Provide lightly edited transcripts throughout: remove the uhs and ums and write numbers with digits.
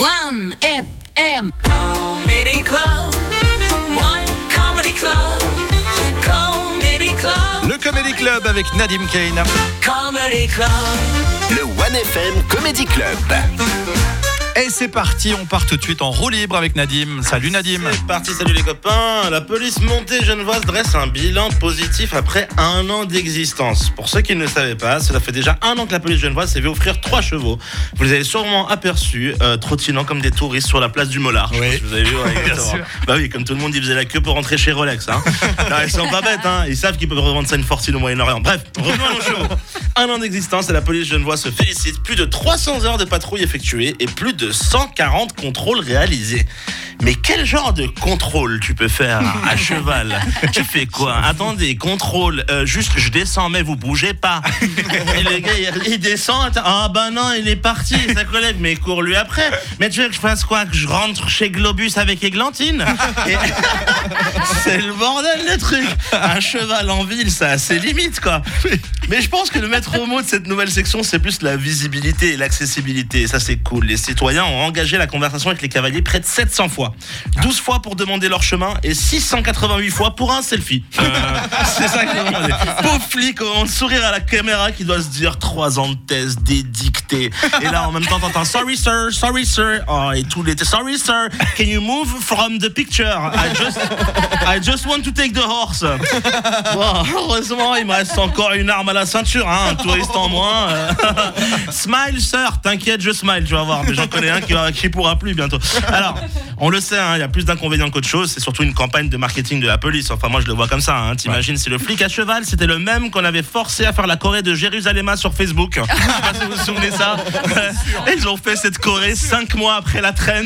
1FM Comedy Club. One Comedy Club. Comedy Club. Le Comedy Club avec Nadim Kane. Comedy Club. Le 1FM Comedy Club. Et c'est parti, on part tout de suite en roue libre avec Nadim. Salut Nadim. C'est parti, salut les copains. La police montée genevoise dresse un bilan positif après 1 an d'existence. Pour ceux qui ne le savaient pas, cela fait déjà 1 an que la police genevoise s'est vu offrir 3 chevaux. Vous les avez sûrement aperçus, trottinant comme des touristes sur la place du Mollard. Oui. Vous avez vu, ouais, exactement. Bah oui, comme tout le monde, ils faisaient la queue pour rentrer chez Rolex. Hein. Non, ils sont pas bêtes, hein. Ils savent qu'ils peuvent revendre ça une fortune au Moyen-Orient. Bref, revenons à nos chevaux. 1 an d'existence et la police genevoise se félicite. Plus de 300 heures de patrouille effectuées et plus de 140 contrôles réalisés. Mais quel genre de contrôle tu peux faire à cheval? Tu fais quoi? Attendez, contrôle, juste je descends mais vous bougez pas. Et le gars il descend, ah bah non il est parti, sa collègue, mais cours lui après. Mais tu veux que je fasse quoi? Que je rentre chez Globus avec Églantine? Et c'est le bordel le truc. Un cheval en ville ça a ses limites quoi. Mais je pense que le maître mot de cette nouvelle section c'est plus la visibilité et l'accessibilité. Ça c'est cool. Les citoyens ont engagé la conversation avec les cavaliers près de 700 fois. 12 fois pour demander leur chemin et 688 fois pour un selfie. C'est ça que j'ai demandé. Pauvre flic, on sourire à la caméra qui doit se dire 3 ans de thèse, des dictées. Et là en même temps t'entends sorry sir. Oh, et tout l'été sorry sir. Can you move from the picture? I just want to take the horse. Bon, heureusement il me reste encore une arme à la ceinture, hein, un touriste en moins. Smile sir, t'inquiète je smile, tu vas voir. Mais j'en connais un qui pourra plus bientôt. Alors, on le sait, hein, y a plus d'inconvénients qu'autre chose. C'est surtout une campagne de marketing de la police. Enfin, moi, je le vois comme ça. Hein. T'imagines si le flic à cheval, c'était le même qu'on avait forcé à faire la Corée de Jérusalem sur Facebook. Je sais pas si vous vous souvenez ça. Ils ont fait cette Corée 5 mois après la trend.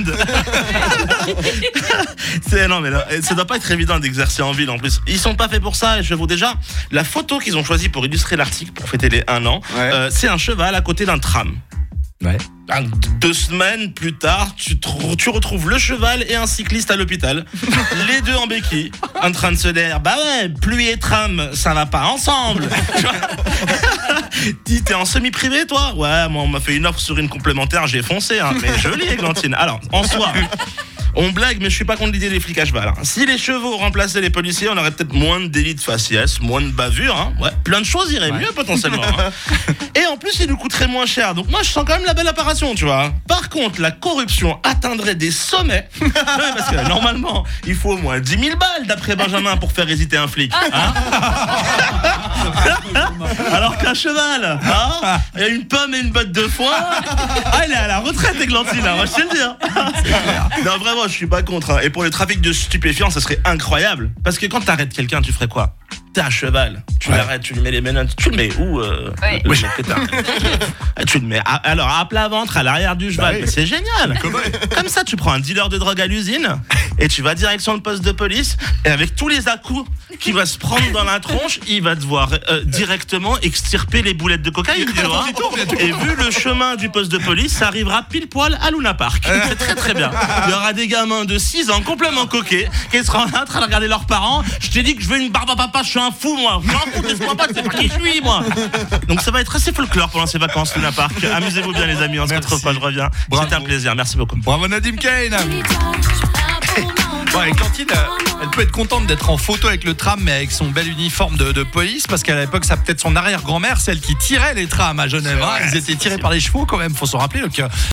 Non, mais là, ça doit pas être évident d'exercer en ville en plus. Ils sont pas faits pour ça. Et je vous déjà, la photo qu'ils ont choisie pour illustrer l'article, pour fêter les 1 an, c'est un cheval à côté d'un tram. Ouais. 2 semaines plus tard, tu retrouves le cheval et un cycliste à l'hôpital. Les deux en béquille, en train de se dire bah ouais, pluie et tram, ça va pas ensemble. Dis, t'es en semi-privé toi? Ouais, moi on m'a fait une offre sur une complémentaire, j'ai foncé, hein. Mais joli Églantine. Alors, en soi, on blague, mais je suis pas contre l'idée des flics à cheval. Hein. Si les chevaux remplaçaient les policiers, on aurait peut-être moins de délits de faciès, moins de bavures. Hein. Ouais, plein de choses iraient mieux potentiellement. Hein. Et en plus, il nous coûterait moins cher. Donc moi, je sens quand même la belle apparition, tu vois. Par contre, la corruption atteindrait des sommets. Ouais, parce que normalement, il faut au moins 10 000 balles, d'après Benjamin, pour faire hésiter un flic. Hein. Alors qu'un cheval, hein, il y a une pomme et une botte de foin. Ah, il est à la retraite, Églantine, là, moi je sais le dire. Non, vraiment, je suis pas contre. Hein. Et pour le trafic de stupéfiants, ça serait incroyable. Parce que quand t'arrêtes quelqu'un, tu ferais quoi? T'es à cheval, tu l'arrêtes, tu lui mets les menottes, tu le mets où le mec que t'as? Tu le mets à plat ventre, à l'arrière du cheval. Mais c'est génial. Comme ça, tu prends un dealer de drogue à l'usine et tu vas direction le poste de police. Et avec tous les à-coups qu'il va se prendre dans la tronche, il va devoir directement extirper les boulettes de cocaïne. Tu vois. Et vu le chemin du poste de police, ça arrivera pile poil à Luna Park. C'est très très bien. Il y aura des gamins de 6 ans complètement coqués qui seront en train de regarder leurs parents. Je t'ai dit que je veux une barbe à papa, je suis un fou moi. Je suis un fou, laisse-moi pas, c'est pas qui je suis moi. Donc ça va être assez folklore pendant ces vacances Luna Park. Amusez-vous bien les amis, on se retrouve pas, je reviens. C'était un plaisir, merci beaucoup. Bravo Nadim Kane. Bon, Églantine, elle peut être contente d'être en photo avec le tram, mais avec son bel uniforme de police, parce qu'à l'époque, ça peut-être son arrière-grand-mère, celle qui tirait les trams à Genève. Ils étaient tirés par les chevaux quand même, faut s'en rappeler. Donc,